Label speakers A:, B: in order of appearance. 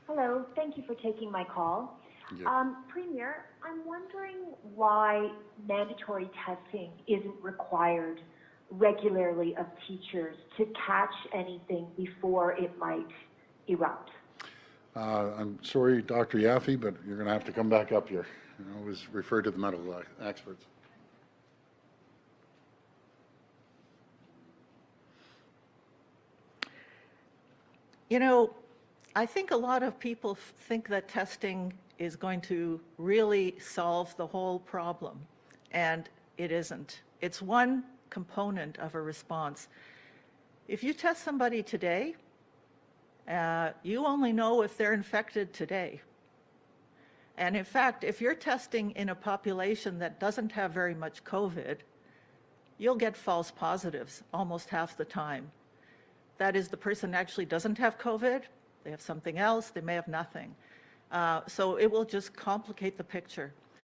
A: Hello, thank you for taking my call.
B: Yeah.
A: Premier, I'm wondering why mandatory testing isn't required regularly of teachers to catch anything before it might erupt.
B: I'm sorry, Dr. Yaffe, but you're going to have to come back up here. I was referred to the medical experts.
C: You know, I think a lot of people think that testing is going to really solve the whole problem, and it isn't. It's one component of a response. If you test somebody today, you only know if they're infected today. And in fact, if you're testing in a population that doesn't have very much COVID, you'll get false positives almost half the time. That is, the person actually doesn't have COVID, they have something else, they may have nothing. So it will just complicate the picture.